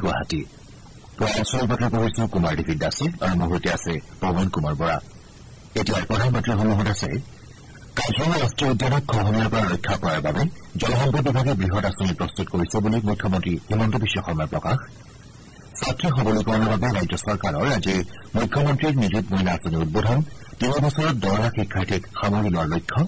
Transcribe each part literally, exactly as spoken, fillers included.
গুৱাহাটী প্ৰয়াসৰ বাতৰি পঢ়িছো কুমাৰ দেৱী দাসে আৰু মুহূৰ্তে আছে পৱন কুমাৰ বৰা। এতিয়া প্ৰধান বাতৰিসমূহত আছে কাজিৰঙা ৰাষ্ট্ৰীয় উদ্যানক খহনীয়াৰ পৰা ৰক্ষা কৰাৰ বাবে জলসম্পদ বিভাগে বৃহৎ আঁচনি প্ৰস্তুত কৰিছে বুলি মুখ্যমন্ত্ৰী হিমন্ত বিশ্ব শৰ্মাৰ প্ৰকাশ। ছাত্ৰী সবলীকৰণৰ বাবে ৰাজ্য চৰকাৰৰ আজি মুখ্যমন্ত্ৰীৰ নিযুত মহিলা আঁচনি উদ্বোধন। তিনি বছৰত দহ লাখ শিক্ষাৰ্থীক সামৰি লোৱাৰ লক্ষ্য।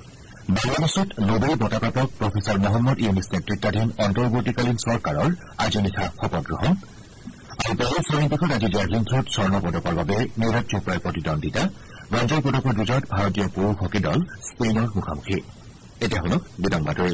বাংলাদেশত নোবেল বঁটাপ্ৰাপক প্ৰফেচৰ মহম্মদ ইউনুছ নেতৃত্বাধীন অন্তৰ্বৰ্তীকালীন চৰকাৰৰ আজি নিশা শপত গ্ৰহণ। আৰু পেৰিছ অলিম্পিকত আজি জেভলিন থ্ৰত স্বৰ্ণ পদকৰ বাবে নীৰজ চোপ্ৰাৰ প্ৰতিদ্বন্দ্বিতা। ব্ৰঞ্জৰ পদকৰ যুঁজত ভাৰতীয় পুৰুষ হকী দল স্পেইনৰ মুখামুখি। এতিয়া শুনক বিতং বাতৰি।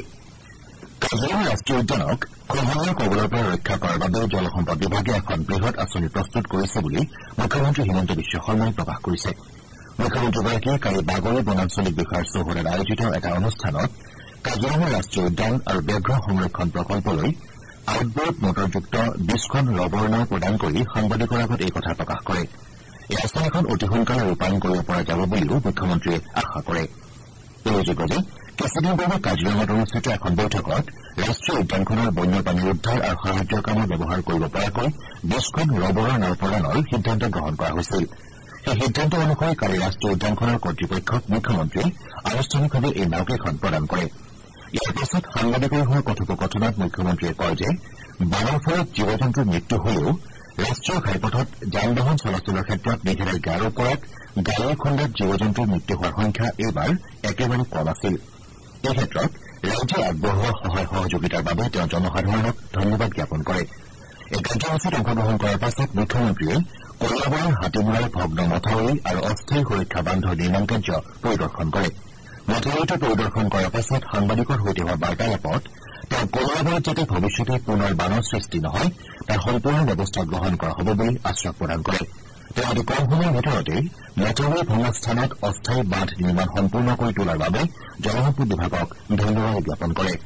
কাজিৰঙা ৰাষ্ট্ৰীয় উদ্যানক খহনীয়াৰ কবলৰ পৰা ৰক্ষা কৰাৰ বাবে জলসম্পদ বিভাগে এখন বৃহৎ আঁচনি প্ৰস্তুত কৰিছে বুলি মুখ্যমন্ত্ৰী হিমন্ত বিশ্ব শৰ্মাই প্ৰকাশ কৰিছে। মুখ্যমন্ত্ৰীগৰাকীয়ে কালি বাগৰি বনাঞ্চলিক বিষয়াৰ চৌহদত আয়োজিত এটা অনুষ্ঠানত কাজিৰঙা ৰাষ্ট্ৰীয় উদ্যান আৰু ব্যাঘ্ৰ সংৰক্ষণ প্ৰকল্পলৈ আউটবোৰ্ড মটৰযুক্ত বিশখন ৰবৰ নাও প্ৰদান কৰি সাংবাদিকৰ আগত এই কথা প্ৰকাশ কৰে। এই আঁচনিখন অতি সোনকালে ৰূপায়ণ কৰিব পৰা যাব বুলিও মুখ্যমন্ত্ৰীয়ে আশা কৰে। উল্লেখযোগ্য যে কিছুদিন পূৰ্বে কাজিৰঙাত অনুষ্ঠিত এখন বৈঠকত ৰাষ্ট্ৰীয় উদ্যানখনৰ বন্যপ্ৰাণী উদ্ধাৰ আৰু সাহায্যৰ কামত ব্যৱহাৰ কৰিব পৰাকৈ বিশখন ৰবৰৰ নাও প্ৰদানৰ সিদ্ধান্ত গ্ৰহণ কৰা হৈছিল। সেই সিদ্ধান্ত অনুসৰি কালি ৰাষ্ট্ৰীয় উদ্যানখনৰ কৰ্তৃপক্ষক মুখ্যমন্ত্ৰীয়ে আনুষ্ঠানিকভাৱে এই নাওকেইখন প্ৰদান কৰে। ইয়াৰ পাছত সাংবাদিকৰ হোৱা কথোপকথনত মুখ্যমন্ত্ৰীয়ে কয় যে বানৰ ফলত জীৱ জন্তুৰ মৃত্যু হলেও ৰাষ্ট্ৰীয় ঘাইপথত যান বাহন চলাচলৰ ক্ষেত্ৰত নিষেধাজ্ঞা আৰোপ কৰাত গাড়ীৰ খুন্দাত জীৱ জন্তুৰ মৃত্যু হোৱাৰ সংখ্যা এইবাৰ একেবাৰে কম আছিল। এই ক্ষেত্ৰত ৰাজ্যে আগবঢ়োৱা সহায় সহযোগিতাৰ বাবে তেওঁ জনসাধাৰণক ধন্যবাদ জ্ঞাপন কৰে। এই কাৰ্যসূচীত অংশগ্ৰহণ কৰাৰ পাছত মুখ্যমন্ত্ৰীয়ে কলিয়াবৰৰ হাতীমূৰাৰ ভগ্ন মথাউৰি আৰু অস্থায়ী সুৰক্ষা বান্ধৰ নিৰ্মাণ কাৰ্য পৰিদৰ্শন কৰে। মথাউৰিটো পৰিদৰ্শন কৰাৰ পাছত সাংবাদিকৰ সৈতে হোৱা বাৰ্তালাপত তেওঁ কলিয়াবৰত যাতে ভৱিষ্যতে পুনৰ বানৰ সৃষ্টি নহয় তাৰ সম্পূৰ্ণ ব্যৱস্থা গ্ৰহণ কৰা হ'ব বুলি আশ্বাস প্ৰদান কৰে। তেওঁ অতি কম সময়ৰ ভিতৰতে মথাউৰি ভঙা স্থানত অস্থায়ী বান্ধ নিৰ্মাণ সম্পূৰ্ণ কৰি তোলাৰ বাবে জলসম্পদ বিভাগক ধন্যবাদ জ্ঞাপন কৰে।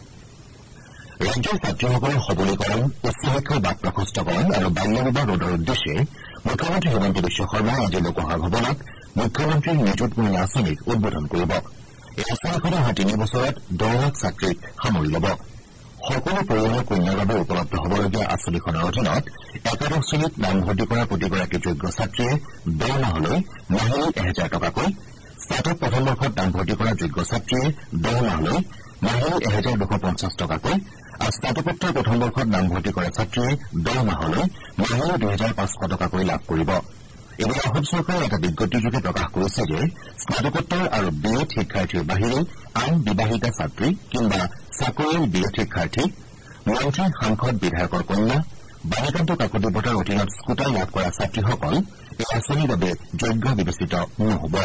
ৰাজ্যৰ ছাত্ৰীসকলৰ সবলীকৰণ, উচ্চ শিক্ষাৰ বাট প্ৰশস্তকৰণ আৰু বাল্য বিবাহ ৰোধৰ উদ্দেশ্যে মুখ্যমন্ত্ৰী হিমন্ত বিশ্ব শৰ্মাই আজি লোকসভা ভৱনত মুখ্যমন্ত্ৰীৰ নিযুত মহিলা আঁচনিক উদ্বোধন কৰিব। এই আঁচনিখনে অহা তিনি বছৰত দহ লাখ ছাত্ৰীক সামৰি ল'ব। সকলো পৰিয়ালৰ কন্যাৰ বাবে উপলব্ধ হ'বলগীয়া আঁচনিখনৰ অধীনত একাদশ শ্ৰেণীত নামভৰ্তি কৰা প্ৰতিগৰাকী যোগ্য ছাত্ৰীয়ে ডেৰ মাহলৈ মাহিলী এহেজাৰ টকাকৈ, স্নাতক প্ৰথম বৰ্ষত নামভৰ্তি কৰা যোগ্য ছাত্ৰীয়ে ডেৰ মাহলৈ মাহিলী এহেজাৰ দুশ পঞ্চাছ টকাকৈ আৰু স্নাতকোত্তৰ প্ৰথম বৰ্ষত নামভৰ্তি কৰা ছাত্ৰীয়ে ডেৰ মাহলৈ মাহিলী দুহেজাৰ পাঁচশ টকাকৈ লাভ কৰিব। এইবাৰ অসম চৰকাৰে এটা বিজ্ঞপ্তিযোগে প্ৰকাশ কৰিছে যে স্নাতকোত্তৰ আৰু বি এড শিক্ষাৰ্থীৰ বাহিৰে আন বিবাহিতা ছাত্ৰী কিম্বা চাকৰিয়াল বি এড শিক্ষাৰ্থী, মন্ত্ৰী, সাংসদ, বিধায়কৰ কন্যা, বাণীকান্ত কাকতি বঁটাৰ অধীনত স্কুটাৰ লাভ কৰা ছাত্ৰীসকল এই আঁচনিৰ বাবে যোগ্য বিবেচিত নহ'ব।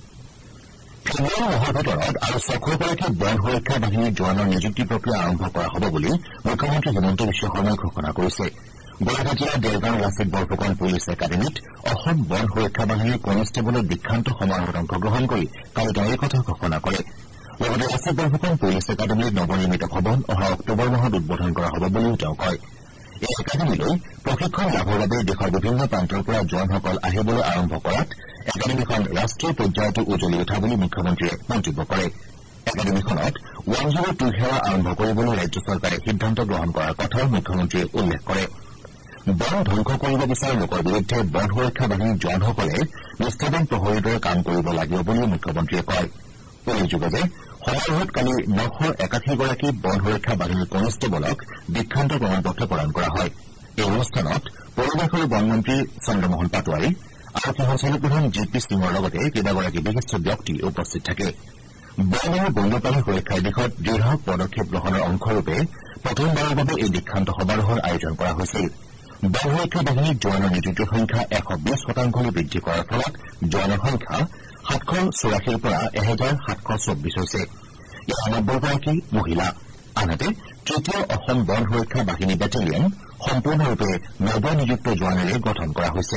ফেব্ৰুৱাৰী মাহৰ ভিতৰত আৰু ছশগৰাকী বন সুৰক্ষা বাহিনীৰ জোৱানৰ নিযুক্তি প্ৰক্ৰিয়া আৰম্ভ কৰা হ'ব বুলি মুখ্যমন্ত্ৰী হিমন্ত বিশ্ব শৰ্মাই ঘোষণা কৰিছে। গোলাঘাট জিলাৰ দেৰগাঁও লাচিত বৰফুকন পুলিচ একাডেমীত অসম বন সুৰক্ষা বাহিনীৰ কনিষ্টেবলৰ দীক্ষান্ত সমাৰোহত অংশগ্ৰহণ কৰি কালি তেওঁ এই কথা ঘোষণা কৰে। লগতে লাচিত বৰফুকন পুলিচ একাডেমীৰ নৱনিৰ্মিত ভৱন অহা অক্টোবৰ মাহত উদ্বোধন কৰা হ'ব বুলিও তেওঁ কয়। এই একাডেমীলৈ প্ৰশিক্ষণ লাভৰ বাবে দেশৰ বিভিন্ন প্ৰান্তৰ পৰা জোৱানসকল আহিবলৈ আৰম্ভ কৰাত একাডেমীখন ৰাষ্ট্ৰীয় পৰ্যায়তো উজলি উঠা বুলি মুখ্যমন্ত্ৰীয়ে মন্তব্য কৰে। একাডেমীখনত ওৱান জিৰ' টু সেৱা আৰম্ভ কৰিবলৈ ৰাজ্য চৰকাৰে সিদ্ধান্ত গ্ৰহণ কৰাৰ কথাও মুখ্যমন্ত্ৰীয়ে উল্লেখ কৰে। বন ধ্বংস কৰিব বিচৰা লোকৰ বিৰুদ্ধে বন সুৰক্ষা বাহিনীৰ জোৱানসকলে নিষ্ঠাবান প্ৰহৰীৰ দৰে কাম কৰিব লাগিব বুলিও মুখ্যমন্ত্ৰীয়ে কয়। উল্লেখযোগ্য যে সমাৰোহত কালি নশ একাশীগৰাকী বন সুৰক্ষা বাহিনীৰ কনিষ্টেবলক দীক্ষান্ত প্ৰমাণপত্ৰ প্ৰদান কৰা হয়। এই অনুষ্ঠানত পৰিৱেশ আৰু বন মন্ত্ৰী চন্দ্ৰমোহন পাটোৱাৰী, আৰক্ষী সঞ্চালকপ্ৰধান জি পি সিঙৰ লগতে কেইবাগৰাকী বিশিষ্ট ব্যক্তি উপস্থিত থাকে। বন আৰু বন্যপ্ৰাণী সুৰক্ষাৰ দিশত দৃঢ় পদক্ষেপ গ্ৰহণৰ অংশৰূপে প্ৰথমবাৰৰ বাবে এই দীক্ষান্ত সমাৰোহৰ আয়োজন কৰা হৈছিল। বন সুৰক্ষা বাহিনীৰ জোৱানৰ নিযুক্তিৰ সংখ্যা এশ বিশ শতাংশলৈ বৃদ্ধি কৰাৰ ফলত জোৱানৰ সংখ্যা সাতশ চৌৰাশীৰ পৰা এহেজাৰ সাতশ চৌব্বিছ হৈছে। ইয়াৰ নব্বৈগৰাকী মহিলা। আনহাতে তৃতীয় অসম বন সুৰক্ষা বাহিনী বেটেলিয়ন সম্পূৰ্ণৰূপে নৱনিযুক্ত জোৱানেৰে গঠন কৰা হৈছে।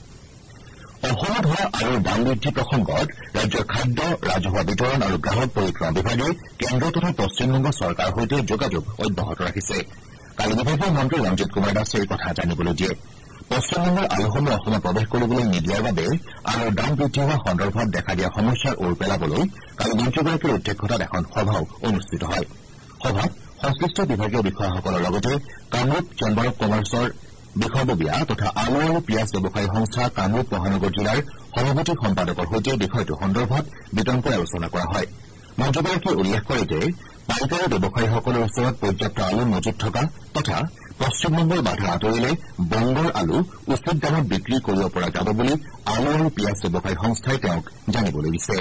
অসমত হোৱা আলুৰ দাম বৃদ্ধি প্ৰসংগত ৰাজ্যৰ খাদ্য, ৰাজহুৱা বিতৰণ আৰু গ্ৰাহক পৰিক্ৰমা বিভাগে কেন্দ্ৰ তথা পশ্চিমবংগ চৰকাৰৰ সৈতে যোগাযোগ অব্যাহত ৰাখিছে। কালি বিভাগীয় মন্ত্ৰী ৰঞ্জিত কুমাৰ দাসে এই কথা জানিবলৈ দিয়ে। পশ্চিমবংগৰ আলুসমূহ অসমত প্ৰৱেশ কৰিবলৈ নিদিয়াৰ বাবে আলুৰ দাম বৃদ্ধি হোৱা সন্দৰ্ভত দেখা দিয়া সমস্যাৰ ওৰ পেলাবলৈ কালি মন্ত্ৰীগৰাকীৰ অধ্যক্ষতাত এখন সভাও অনুষ্ঠিত হয়। সভাত সংশ্লিষ্ট বিভাগীয় বিষয়াসকলৰ লগতে কামৰূপ চেম্বাৰ অব কমাৰ্চৰ বিষয়ববীয়া তথা আলু আৰু পিয়াজ ব্যৱসায়ী সংস্থা কামৰূপ মহানগৰ জিলাৰ সভাপতি সম্পাদকৰ সৈতে বিষয়টো সন্দৰ্ভত বিতংকৈ আলোচনা কৰা হয়। মন্ত্ৰীগৰাকীয়ে উল্লেখ কৰে যে পাইকাৰী ব্যৱসায়ীসকলৰ ওচৰত পৰ্যাপ্ত আলু মজুত থকা তথা পশ্চিমবংগৰ বাধা আঁতৰিলে বংগৰ আলু উচিত দামত বিক্ৰী কৰিব পৰা যাব বুলি আলু আৰু পিয়াজ ব্যৱসায়ী সংস্থাই তেওঁক জানিবলৈ দিছে।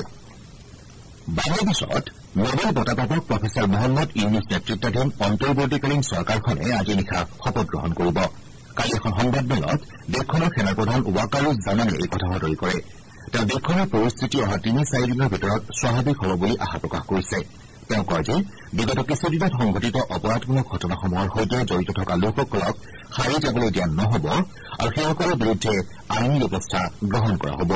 বাংলাদেশত নোবেল বঁটাপ্ৰাপক প্ৰফেচাৰ মহম্মদ ইউনুছ নেতৃত্বাধীন অন্তৰ্বৰ্তীকালীন চৰকাৰখনে আজি নিশা শপত গ্ৰহণ কৰিব। কালি এখন সংবাদমেলত দেশখনৰ সেনাপ্ৰধান ৱাকাৰুজ্জামানে এই কথা সদৰি কৰে। তেওঁ দেশখনৰ পৰিস্থিতি অহা তিনি চাৰিদিনৰ ভিতৰত স্বাভাৱিক হ'ব বুলি আশা প্ৰকাশ কৰিছে। তেওঁ কয় যে বিগত কিছুদিনত সংঘটিত অপৰাধমূলক ঘটনাসমূহৰ সৈতে জড়িত থকা লোকসকলক সাৰি যাবলৈ দিয়া নহ'ব আৰু সেইসকলৰ বিৰুদ্ধে আইনী ব্যৱস্থা গ্ৰহণ কৰা হ'ব।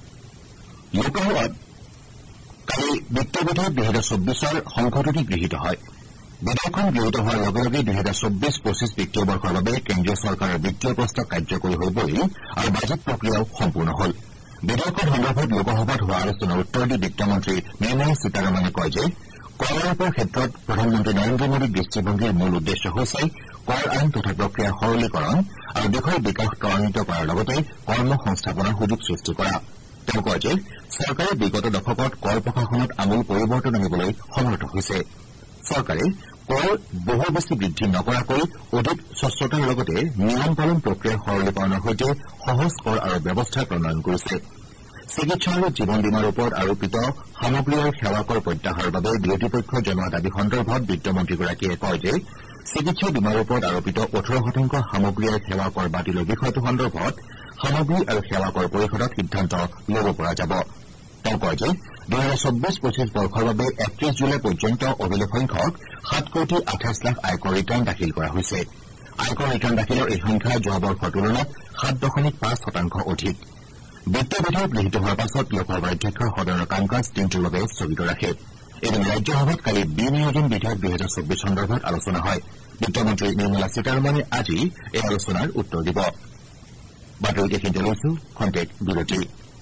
লোকসভাত কালি বিত্ত বিধেয়ক দুহেজাৰ চৌব্বিছৰ সংশোধনী গৃহীত হয়। বিধেয়কখন গৃহীত হোৱাৰ লগে লগে দুহেজাৰ চৌব্বিছ পঁচিছ বিত্তীয় বৰ্ষৰ বাবে কেন্দ্ৰীয় চৰকাৰৰ বিত্তীয় প্ৰস্তাৱ কাৰ্যকৰী হৈ পৰিল আৰু বাজেট প্ৰক্ৰিয়াও সম্পূৰ্ণ হ'ল। বিধেয়কখন সন্দৰ্ভত লোকসভাত হোৱা আলোচনাৰ উত্তৰ দি বিত্তমন্ত্ৰী নিৰ্মলা সীতাৰমণে কয় যে কৰ আৰোপৰ ক্ষেত্ৰত প্ৰধানমন্ত্ৰী নৰেন্দ্ৰ মোদীৰ দৃষ্টিভংগীৰ মূল উদ্দেশ্য হৈছে কৰ আইন তথা প্ৰক্ৰিয়াৰ সৰলীকৰণ আৰু দেশৰ বিকাশ ত্বৰান্বিত কৰাৰ লগতে কৰ্ম সংস্থাপনৰ সুযোগ সৃষ্টি কৰা। তেওঁ কয় যে চৰকাৰে বিগত দশকত কৰ প্ৰশাসনত আমূল পৰিৱৰ্তন আনিবলৈ সমৰ্থ হৈছে। চৰকাৰে কৰ বহু বেছি বৃদ্ধি নকৰাকৈ অধিক স্বচ্ছতাৰ লগতে নিয়ম পালন প্ৰক্ৰিয়াৰ সৰলীকৰণৰ সৈতে সহজ কৰ আৰু ব্যৱস্থা প্ৰণয়ন কৰিছে। চিকিৎসা আৰু জীৱন বীমাৰ ওপৰত আৰোপিত সামগ্ৰী আৰু সেৱা কৰ প্ৰত্যাহাৰৰ বাবে বিৰোধী পক্ষই জনোৱা দাবী সন্দৰ্ভত বিত্তমন্ত্ৰীগৰাকীয়ে কয় যে চিকিৎসা বীমাৰ ওপৰত আৰোপিত ওঠৰ শতাংশ সামগ্ৰী আৰু সেৱা কৰ বাতিলৰ বিষয়টো সন্দৰ্ভত সামগ্ৰী আৰু সেৱা কৰ পৰিষদত সিদ্ধান্ত ল'ব পৰা যাব। তেওঁ কয় যে দুহেজাৰ চৌব্বিছ পঁচিছ বৰ্ষৰ বাবে একত্ৰিশ জুলাই পৰ্যন্ত অভিলেখ সংখ্যক সাত কোটি আঠাইছ লাখ আয়কৰ ৰিটাৰ্ণ দাখিল কৰা হৈছে। আয়কৰ ৰিটাৰ্ণ দাখিলৰ এই সংখ্যা যোৱা বৰ্ষৰ তুলনাত সাত দশমিক পাঁচ শতাংশ অধিক। বিত্ত বিধেয়ক গৃহীত হোৱাৰ পাছত লোকসভাৰ অধ্যক্ষই সদনৰ কাম কাজ দিনটোৰ বাবে স্থগিত ৰাখে। এদিন ৰাজ্যসভাত কালি বিনিয়োজন বিধেয়ক দুহেজাৰ চৌব্বিছ সন্দৰ্ভত আলোচনা হয়। বিত্তমন্ত্ৰী নিৰ্মলা সীতাৰমণে আজি এই আলোচনাৰ উত্তৰ দিব। বাতৰিত এইখিনিতে লৈছো খন্তেক বিৰতি।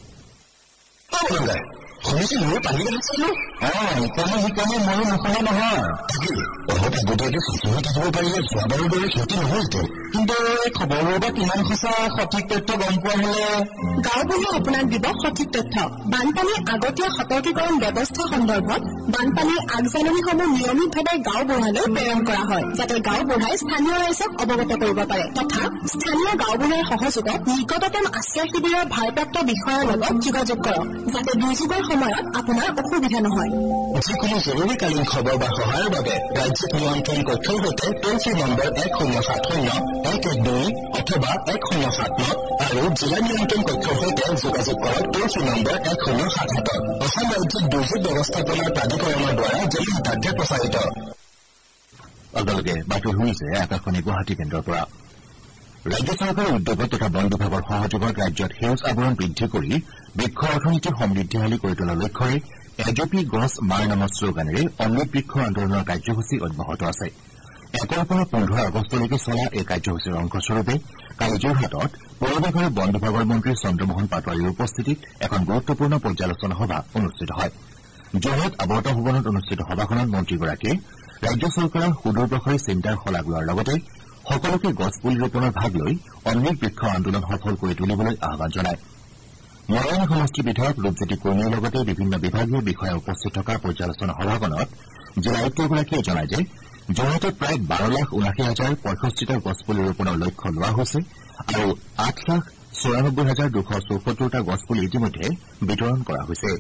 শুনিছিলো পানী আহিছিলো অ ইকানে সিকানে ময়ো নুশুনা নহয় তাকে অলপ আগতীয়াকে সচেতন থাকিব পাৰিলে যোৱাবাৰৰ দৰে ক্ষতি নহলহেঁতেন। কিন্তু এই খবৰবোৰ বা কিমান সঁচা সঠিক তথ্য গম পোৱা হলে গাঁওবুঢ়াই আপোনাক দিব সঠিক তথ্য। বানপানীৰ আগতীয়া সতৰ্কীকৰণ ব্যৱস্থা সন্দৰ্ভত বানপানীৰ আগজাননীসমূহ নিয়মিতভাৱে গাঁওবুঢ়ালৈ প্ৰেৰণ কৰা হয়, যাতে গাঁওবুঢ়াই স্থানীয় ৰাইজক অৱগত কৰিব পাৰে তথা স্থানীয় গাঁওবুঢ়াৰ সহযোগত নিকটতম আশ্ৰয় শিবিৰৰ ভাৰপ্ৰাপ্ত বিষয়াৰ লগত যোগাযোগ কৰক, যাতে দুৰ্যোগৰ সময়ত আপোনাৰ অসুবিধা নহয়। যিকোনো জৰুৰীকালীন খবৰ বা সহায়ৰ বাবে ৰাজ্যিক নিয়ন্ত্ৰণ কক্ষৰ সৈতে টোল ফ্ৰী নম্বৰ এক শূন্য সাত শূন্য এক এক দুই অথবা এক শূন্য সাত ন আৰু জিলা নিয়ন্ত্ৰণ কক্ষৰ সৈতে যোগাযোগ কৰক টোল ফ্ৰী নম্বৰ এক শূন্য সাত সাতত। অসম ৰাজ্যিক দুৰ্যোগ ব্যৱস্থাপনা প্ৰাধিকৰণৰ দ্বাৰা জনহিতাৰ্থে প্ৰচাৰিত। আপোনালোকে বাতৰি শুনিছে আকাশবাণী গুৱাহাটী কেন্দ্ৰৰ পৰা। ৰাজ্য চৰকাৰৰ উদ্যোগত তথা বন বিভাগৰ সহযোগত ৰাজ্যত সেউজ আৱৰণ বৃদ্ধি কৰি বৃক্ষ অৰ্থনীতি সমৃদ্ধিশালী কৰি তোলাৰ লক্ষ্যৰে এজপি গছ মাৰ নামৰ শ্লোগানেৰে অমৃত বৃক্ষ আন্দোলনৰ কাৰ্যসূচী অব্যাহত আছে। একৰ পৰা পোন্ধৰ আগষ্টলৈকে চলা এই কাৰ্যসূচীৰ অংশস্বৰূপে কালি যোৰহাটত পৰিৱেশ আৰু বন বিভাগৰ মন্ত্ৰী চন্দ্ৰমোহন পাটোৱাৰীৰ উপস্থিতিত এখন গুৰুত্বপূৰ্ণ পৰ্যালোচনা সভা অনুষ্ঠিত হয়। যোৰহাট আৱৰ্ত ভৱনত অনুষ্ঠিত সভাখনত মন্ত্ৰীগৰাকীয়ে ৰাজ্য চৰকাৰৰ সুদূৰপ্ৰসাৰী চিন্তাৰ শলাগ লোৱাৰ লগতে সকলোকে গছপুলি ৰোপণৰ ভাগ লৈ অমৃত বৃক্ষ আন্দোলন সফল কৰি তুলিবলৈ আহ্বান জনায়। মৰাণ সমষ্টি বিধায়ক ৰূপজ্যোতি কুৰ্মীৰ লগতে বিভিন্ন বিভাগীয় বিষয়া উপস্থিত থকা পৰ্যালোচনা সভাখনত জিলা আয়ুক্তগৰাকীয়ে জনায় যে যোৰহাটত প্ৰায় বাৰ লাখ ঊনাশী হাজাৰ পঁয়ষষ্ঠিটা গছপুলি ৰোপণৰ লক্ষ্য লোৱা হৈছে আৰু আঠ লাখ চৌৰানব্বৈ হাজাৰ দুশ চৌসত্তৰটা গছপুলি ইতিমধ্যে বিতৰণ কৰা হৈছে।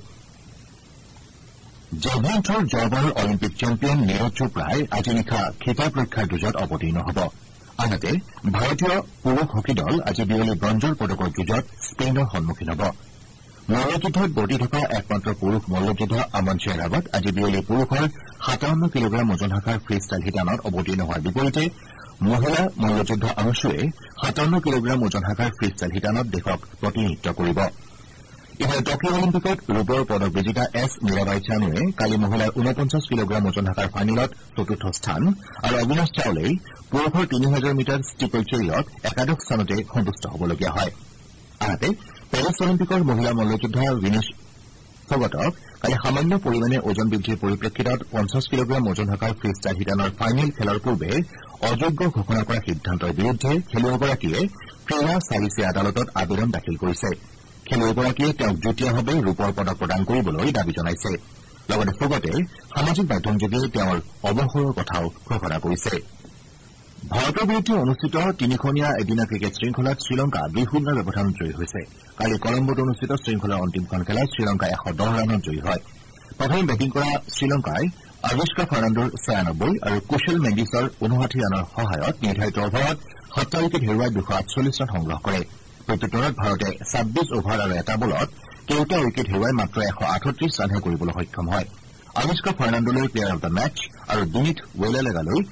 জেভলিন থ্ৰৰ যোৱাবাৰৰ অলিম্পিক চেম্পিয়ন নীৰজ চোপ্ৰাই আজি নিশা খিতাপ ৰক্ষাৰ যুঁজত অৱতীৰ্ণ হ'ব। আনহাতে ভাৰতীয় পুৰুষ হকী দল আজি বিয়লি ব্ৰঞ্জৰ পদকৰ যুঁজত স্পেইনৰ সন্মুখীন হ'ব। মল্লযুদ্ধত বৰ্তি থকা একমাত্ৰ পুৰুষ মল্লযোদ্ধা আমন শ্বেৰহাৱত আজি বিয়লি পুৰুষৰ সাতাৱন্ন কিলোগ্ৰাম ওজন শাখাৰ ফ্ৰী ষ্টাইল শিতানত অৱতীৰ্ণ হোৱাৰ বিপৰীতে মহিলা মল্লযোদ্ধা অংশুৱে সাতাৱন্ন কিলোগ্ৰাম ওজন শাখাৰ ফ্ৰী ষ্টাইল শিতানত দেশক প্ৰতিনিধিত্ব কৰিব। ইফালে টকিঅ' অলিম্পিকত ৰূপৰ পদক বিজেতা এছ মীৰাবাই চানুৱে কালি মহিলাৰ ঊনপঞ্চাছ কিলোগ্ৰাম ওজন শাখাৰ ফাইনেলত চতুৰ্থ স্থান আৰু অবিনাশ চাওলেই পুৰুষৰ তিনি হাজাৰ মিটাৰ ষ্টিপল চেৰিয়ত একাদশ স্থানতে সন্তুষ্ট হ'বলগীয়া হয়। আনহাতে পেৰিছ অলিম্পিকৰ মহিলা মল্লযোদ্ধা বিনেশ ফগটক কালি সামান্য পৰিমাণে ওজন বৃদ্ধিৰ পৰিপ্ৰেক্ষিতত পঞ্চাছ কিলোগ্ৰাম ওজন থকা ফ্ৰী ষ্টাইল শিতানৰ ফাইনেল খেলৰ পূৰ্বে অযোগ্য ঘোষণা কৰা সিদ্ধান্তৰ বিৰুদ্ধে খেলুৱৈগৰাকীয়ে ক্ৰীড়া চালিচে আদালতত আবেদন দাখিল কৰিছে। খেলুৱৈগৰাকীয়ে তেওঁক যুটীয়াভাৱে ৰূপৰ পদক প্ৰদান কৰিবলৈ দাবী জনাইছে। লগতে ফোগতে সামাজিক মাধ্যমযোগে তেওঁৰ অৱসৰৰ কথাও ঘোষণা কৰিছে। ভাৰতৰ বিৰুদ্ধে অনুষ্ঠিত তিনিখনীয়া এদিনীয়া ক্ৰিকেট শৃংখলাত শ্ৰীলংকা দুই শূন্যৰ ব্যৱধানত জয়ী হৈছে। কালি কলম্বোত অনুষ্ঠিত শৃংখলাৰ অন্তিমখন খেলত শ্ৰীলংকা এশ দহ ৰানত জয়ী হয়। প্ৰথমে বেটিং কৰা শ্ৰীলংকাই আবিষ্কা ফাৰ্ণাণ্ডোৰ ছয়ানব্বৈ আৰু কুশল মেণ্ডিছৰ ঊনষাঠি ৰানৰ সহায়ত নিৰ্ধাৰিত অভাৰত সাতটা উইকেট হেৰুৱাই দুশ আঠচল্লিছ ৰান সংগ্ৰহ কৰে। প্ৰত্যুত্তৰত ভাৰতে ছাব্বিছ অভাৰ আৰু এটা বলত কেইটা উইকেট হেৰুৱাই মাত্ৰ এশ আঠত্ৰিছ ৰানহে কৰিবলৈ সক্ষম হয়। আবিষ্কা ফাৰ্ণাণ্ডোলৈ প্লেয়াৰ অব দ্য মেচ আৰু দিনিথ ৱেলেলেগালৈ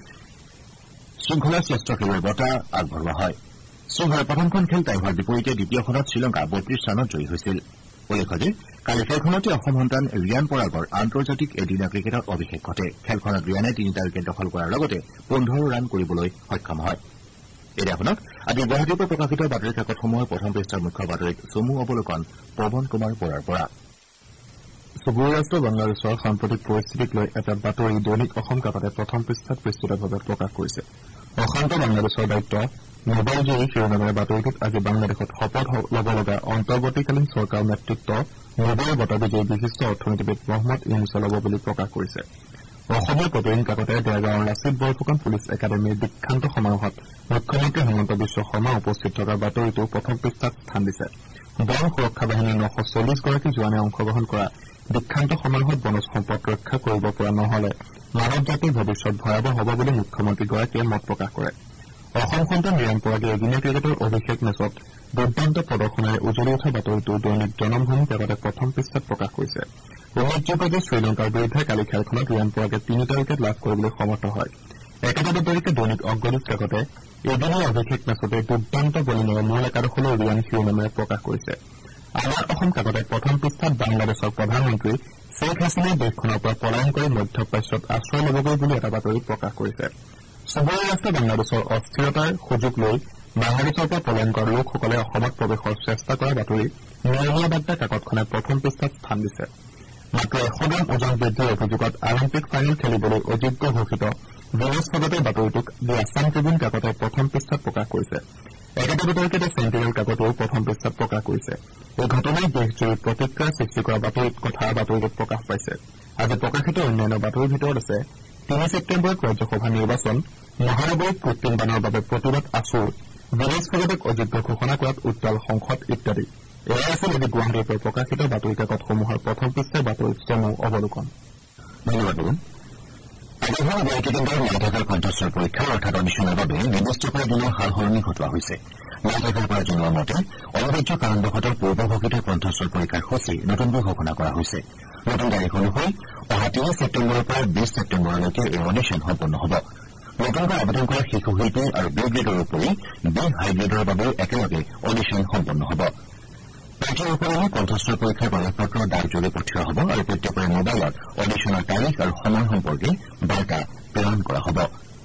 শৃংখলাৰ শ্ৰেষ্ঠ খেলুৱৈৰ বঁটা আগবঢ়োৱা হয়। শৃংখলাৰ প্ৰথমখন খেল টাই হোৱাৰ বিপৰীতে দ্বিতীয়খনত শ্ৰীলংকা বত্ৰিছ ৰানত জয়ী হৈছিল। উল্লেখ্য যে কালি খেলখনতে অসম সন্তান ৰিয়ান পৰাগৰ আন্তৰ্জাতিক এদিনীয়া ক্ৰিকেটত অভিষেক ঘটে। খেলখনত ৰিয়ানে তিনিটা উইকেট দখল কৰাৰ লগতে পোন্ধৰ ৰান কৰিবলৈ সক্ষম হয়। এতিয়া আপোনাক আজি গুৱাহাটীৰ পৰা প্ৰকাশিত বাতৰি কাকতসমূহৰ প্ৰথম পৃষ্ঠাৰ মুখ্য বাতৰিত চমু অৱলোকন পৱন কুমাৰ বৰাৰ পৰা। চুবুৰীয়া ৰাষ্ট্ৰ বাংলাদেশৰ সাম্প্ৰতিক পৰিস্থিতিক লৈ এটা বাতৰি দৈনিক অসম কাকতে প্ৰথম পৃষ্ঠাত বিস্তৃতভাৱে প্ৰকাশ কৰিছে। অশান্ত বাংলাদেশৰ দায়িত্ব মোবাইলজয়ী শিৰোনামেৰে বাতৰিটোত আজি বাংলাদেশত শপত ল'ব লগা অন্তৰ্বৰ্তীকালীন চৰকাৰৰ নেতৃত্ব মোবাইল বঁটা বিজয়ী বিশিষ্ট অৰ্থনীতিবিদ মহম্মদ ইউনুছে ল'ব বুলি প্ৰকাশ কৰিছে। অসমীয়া প্ৰতিদিন কাকতে দেৰগাঁৱৰ লাচিত বৰফুকন পুলিচ একাডেমীৰ দীক্ষান্ত সমাৰোহত মুখ্যমন্ত্ৰী হিমন্ত বিশ্ব শৰ্মা উপস্থিত থকাৰ বাতৰিটো প্ৰথম পৃষ্ঠাত স্থান দিছে। বন সুৰক্ষা বাহিনীৰ নশ চল্লিছ গৰাকী জোৱানে অংশগ্ৰহণ কৰা দীক্ষান্ত সমাৰোহত বনজ সম্পদ ৰক্ষা কৰিব পৰা নহলে মানৱ জাতিৰ ভৱিষ্যত ভয়াৱহ হ'ব বুলি মুখ্যমন্ত্ৰীগৰাকীয়ে মত প্ৰকাশ কৰে। অসম সন্তান ৰিয়ান পৰাগে এদিনীয়া ক্ৰিকেটৰ অভিষেক মেচত দুৰ্দান্ত প্ৰদৰ্শনেৰে উজলি উঠা বাতৰিটো দৈনিক জনমভূমি কাকতে প্ৰথম পৃষ্ঠাত প্ৰকাশ কৰিছে। উল্লেখযোগ্য যে শ্ৰীলংকাৰ বিৰুদ্ধে কালি খেলখনত ৰিয়ান পৰাগে তিনিটা উইকেট লাভ কৰিবলৈ সমৰ্থ হয়। একেটা বাতৰিকে দৈনিক অগ্ৰদূত কাকতে এদিনীয়া অভিষেক মেচতে দুৰ্দান্ত বলিঙেৰে মূল একাদশলৈ ৰিয়ান শিৰোনামেৰে প্ৰকাশ কৰিছে। আমাৰ অসম কাকতে প্ৰথম পৃষ্ঠাত বাংলাদেশৰ প্ৰধানমন্ত্ৰী শ্বেখ হাছিনাই দেশখনৰ পৰা পলায়ন কৰি মধ্যপ্ৰাচ্যত আশ্ৰয় ল'বগৈ বুলি এটা বাতৰি প্ৰকাশ কৰিছে। চুবুৰীয়া ৰাষ্ট্ৰ বাংলাদেশৰ অস্থিৰতাৰ সুযোগ লৈ বাংলাদেশৰ পৰা পলায়ন কৰা লোকসকলে অসমত প্ৰৱেশৰ চেষ্টা কৰা বাতৰি নিয়মীয়া বাৰ্তা কাকতখনে প্ৰথম পৃষ্ঠাত স্থান দিছে। মাত্ৰ এশ গ্ৰাম ওজন বৃদ্ধিৰ অভিযোগত অলিম্পিক ফাইনেল খেলিবলৈ অযোগ্য ঘোষিত বিনেশ ফগতেৰ বাতৰিটোক দি আছাম ট্ৰিবিউন কাকতে প্ৰথম পৃষ্ঠাত প্ৰকাশ কৰিছে। একেটা বাতৰিকে দ্য চেণ্টিনেল কাকতেও প্ৰথম পৃষ্ঠাত প্ৰকাশ কৰিছে। এই ঘটনাই দেশজুৰি প্ৰতিক্ৰিয়াৰ সৃষ্টি কৰা বাতৰিত কথা বাতৰিটোত প্ৰকাশ পাইছে। আজি প্ৰকাশিত অন্যান্য বাতৰিৰ ভিতৰত আছে তিনি ছেপ্টেম্বৰত ৰাজ্যসভা নিৰ্বাচন, মহানগৰীত কৃত্ৰিম বানৰ বাবে প্ৰতিবাদ আছুৰ, বিনেশ ফগতক অযোগ্য ঘোষণা কৰাত উত্তাল সংসদ ইত্যাদি। এয়াই আছিল আজি গুৱাহাটীৰ পৰা প্ৰকাশিত বাতৰি কাকতসমূহৰ প্ৰথম পৃষ্ঠাৰ বাতৰিত চমু অৱলোকন। ধন্যবাদ। আজি হোৱা গুৱাহাটী কেন্দ্ৰৰ ন্যায়াধীশৰ কণ্ঠস্বৰ পৰীক্ষা অৰ্থাৎ অডিশ্যনৰ বাবে নিৰ্দিষ্ট কৰা দিনৰ সাল সলনি ঘটোৱা হৈছে। ন্যায়াধীশৰ পৰা জনোৱা মতে অনিবাৰ্য কাৰণবশতঃ পূৰ্বঘোষিত কণ্ঠস্বৰ পৰীক্ষাৰ সূচী নতুনকৈ ঘোষণা কৰা হৈছে। নতুন তাৰিখ অনুসৰি অহা তিনি ছেপ্টেম্বৰৰ পৰা বিশ ছেপ্টেম্বৰলৈকে এই অডিশ্যন সম্পন্ন হ'ব। নতুনকৈ আবেদন কৰা শিশু শিল্পী আৰু বি গ্ৰেডৰ উপৰি বি হাই গ্ৰেডৰ বাবেও একেলগে অডিশ্যন সম্পন্ন হ'ব। প্ৰাৰ্থীসকলে কণ্ঠস্বৰ পৰীক্ষাৰ প্ৰৱেশপত্ৰ ডাকযোগে পঠিওৱা হ'ব আৰু প্ৰত্যেকৰে মোবাইলত অডিশ্যনৰ তাৰিখ আৰু সময় সম্পৰ্কে বাৰ্তা প্ৰেৰণ কৰা হ'ব।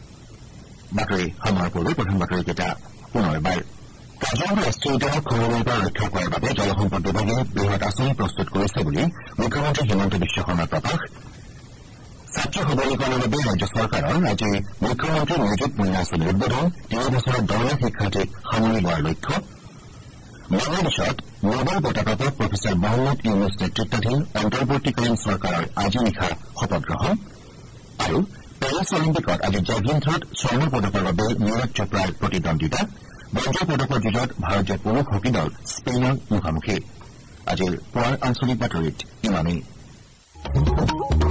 বাতৰি সামৰাৰ পূৰ্বে প্ৰধান বাতৰিকেইটা পুনৰবাৰ। কাজিৰঙা ৰাষ্ট্ৰীয় উদ্যানক খহনীয়াৰ পৰা ৰক্ষা কৰাৰ বাবে জলসম্পদ বিভাগে বৃহৎ আঁচনি প্ৰস্তুত কৰিছে বুলি মুখ্যমন্ত্ৰী হিমন্ত বিশ্ব শৰ্মাৰ প্ৰকাশ। ছাত্ৰ সবলীকৰণৰ বাবে ৰাজ্য চৰকাৰৰ আজি মুখ্যমন্ত্ৰী নিযুত মইনা আঁচনিৰ উদ্বোধন, তিনি বছৰত দহ লাখ শিক্ষাৰ্থীক সামৰি লোৱাৰ লক্ষ্য। বাংলাদেশত নোবেল বঁটাপ্ৰাপক প্ৰফেচৰ মহম্মদ ইউনুছ নেতৃত্বাধীন অন্তৰ্বৰ্তীকালীন চৰকাৰৰ আজি নিশা শপত গ্ৰহণ। আৰু পেৰিছ অলিম্পিকত আজি জেভলিন থ্ৰত স্বৰ্ণ পদকৰ বাবে নীৰজ চোপ্ৰাৰ প্ৰতিদ্বন্দ্বিতা। ব্ৰঞ্জৰ পদকৰ যুঁজত ভাৰতীয় পুৰুষ হকী দল স্পেইনৰ মুখামুখি। আজিৰ পুৱাৰ আঞ্চলিক বাতৰিত ইমানেই।